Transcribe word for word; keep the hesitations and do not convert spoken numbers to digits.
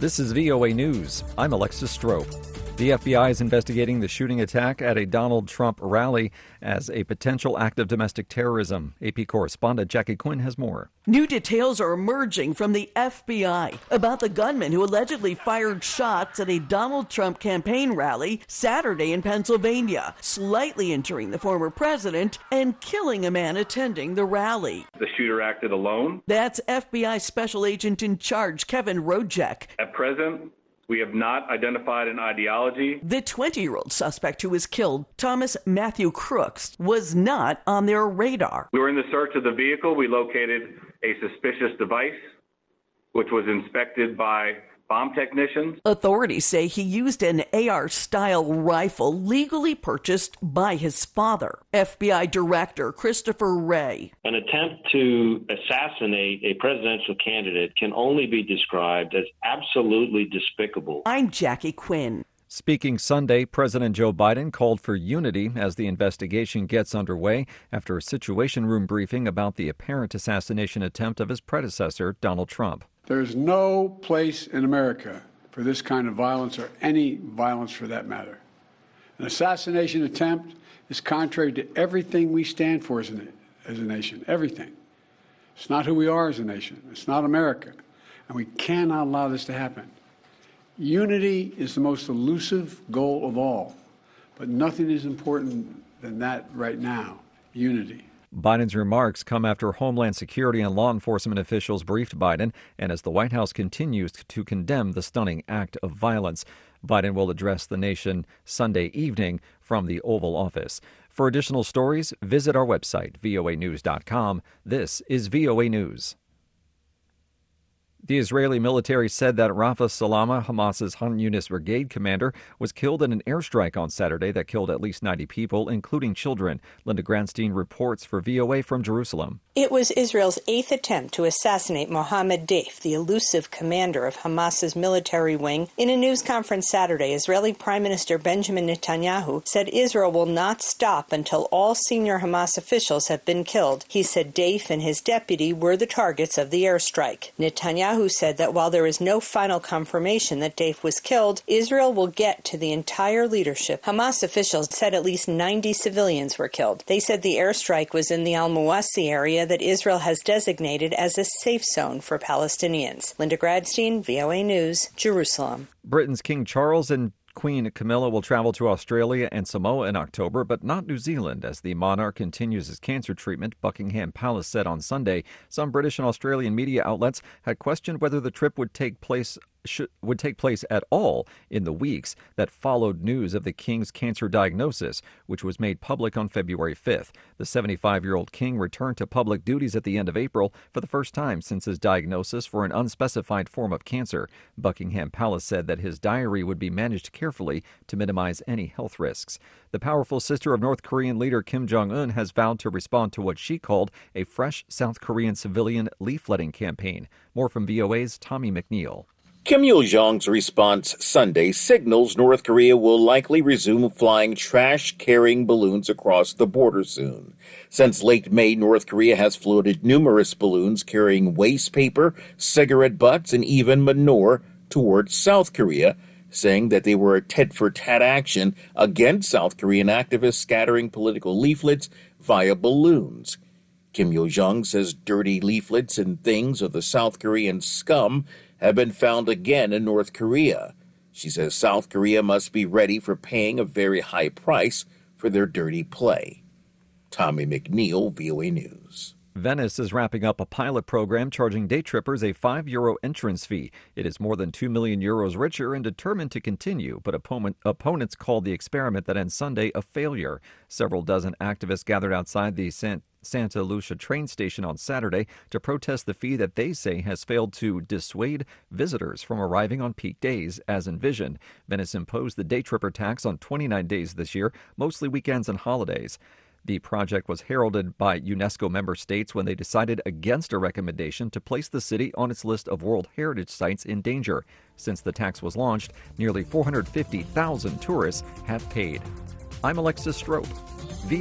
This is V O A News. I'm Alexis Strope. The F B I is investigating the shooting attack at a Donald Trump rally as a potential act of domestic terrorism. A P correspondent Jackie Quinn has more. New details are emerging from the F B I about the gunman who allegedly fired shots at a Donald Trump campaign rally Saturday in Pennsylvania, slightly injuring the former president and killing a man attending the rally. The shooter acted alone. That's F B I Special Agent in Charge Kevin Rojek. At present, we have not identified an ideology. The twenty-year-old suspect who was killed, Thomas Matthew Crooks, was not on their radar. We were in the search of the vehicle. We located a suspicious device, which was inspected by bomb technicians. Authorities say he used an A R-style rifle legally purchased by his father. F B I Director Christopher Wray. An attempt to assassinate a presidential candidate can only be described as absolutely despicable. I'm Jackie Quinn. Speaking Sunday, President Joe Biden called for unity as the investigation gets underway after a Situation Room briefing about the apparent assassination attempt of his predecessor, Donald Trump. There's no place in America for this kind of violence, or any violence for that matter. An assassination attempt is contrary to everything we stand for as a, as a nation, everything. It's not who we are as a nation. It's not America. And we cannot allow this to happen. Unity is the most elusive goal of all, but nothing is important than that right now, unity. Biden's remarks come after Homeland Security and law enforcement officials briefed Biden and as the White House continues to condemn the stunning act of violence. Biden will address the nation Sunday evening from the Oval Office. For additional stories, visit our website, V O A news dot com. This is V O A News. The Israeli military said that Rafa Salama, Hamas's Han Yunis brigade commander, was killed in an airstrike on Saturday that killed at least ninety people, including children. Linda Granstein reports for V O A from Jerusalem. It was Israel's eighth attempt to assassinate Mohammed Deif, the elusive commander of Hamas's military wing. In a news conference Saturday, Israeli Prime Minister Benjamin Netanyahu said Israel will not stop until all senior Hamas officials have been killed. He said Deif and his deputy were the targets of the airstrike. Netanyahu who said that while there is no final confirmation that Deif was killed, Israel will get to the entire leadership. Hamas officials said at least ninety civilians were killed. They said the airstrike was in the Al-Mawasi area that Israel has designated as a safe zone for Palestinians. Linda Gradstein, V O A News, Jerusalem. Britain's King Charles and Queen Camilla will travel to Australia and Samoa in October, but not New Zealand, as the monarch continues his cancer treatment, Buckingham Palace said on Sunday. Some British and Australian media outlets had questioned whether the trip would take place Should, would take place at all in the weeks that followed news of the king's cancer diagnosis, which was made public on February fifth. The seventy-five-year-old king returned to public duties at the end of April for the first time since his diagnosis for an unspecified form of cancer. Buckingham Palace said that his diary would be managed carefully to minimize any health risks. The powerful sister of North Korean leader Kim Jong-un has vowed to respond to what she called a fresh South Korean civilian leafletting campaign. More from V O A's Tommy McNeil. Kim Yo-jong's response Sunday signals North Korea will likely resume flying trash-carrying balloons across the border soon. Since late May, North Korea has floated numerous balloons carrying waste paper, cigarette butts, and even manure towards South Korea, saying that they were a tit-for-tat action against South Korean activists scattering political leaflets via balloons. Kim Yo-jong says dirty leaflets and things of the South Korean scum have been found again in North Korea. She says South Korea must be ready for paying a very high price for their dirty play. Tommy McNeil, V O A News. Venice is wrapping up a pilot program charging day trippers a five euro entrance fee. It is more than two million euros richer and determined to continue, but opponent, opponents called the experiment that ends Sunday a failure. Several dozen activists gathered outside the San Santa Lucia train station on Saturday to protest the fee that they say has failed to dissuade visitors from arriving on peak days as envisioned. Venice imposed the day tripper tax on twenty-nine days this year, mostly weekends and holidays. The project was heralded by UNESCO member states when they decided against a recommendation to place the city on its list of World Heritage Sites in danger. Since the tax was launched, nearly four hundred fifty thousand tourists have paid. I'm Alexis Strope. V